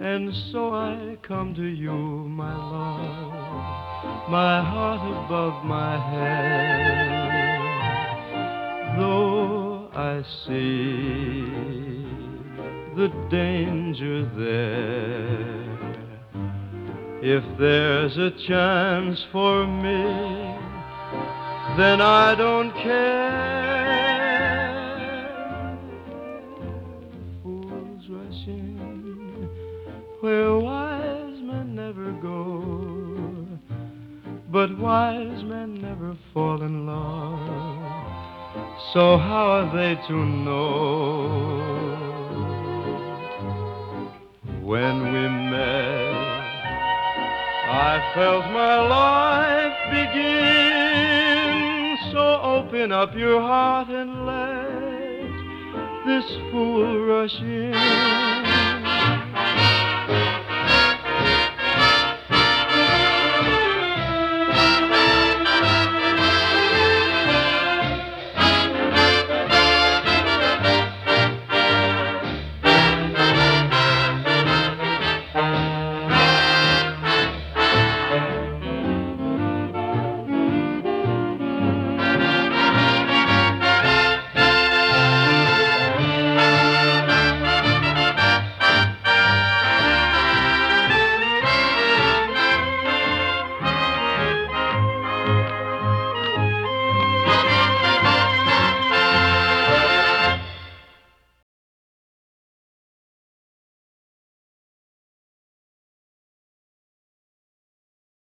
And so I come to you, my love, my heart above my head. Though I see the danger there, if there's a chance for me, then I don't care. Fools rush in where wise men never go, but wise men never fall in love. So how are they to know? When we met, I felt my life begin. So open up your heart and let this fool rush in.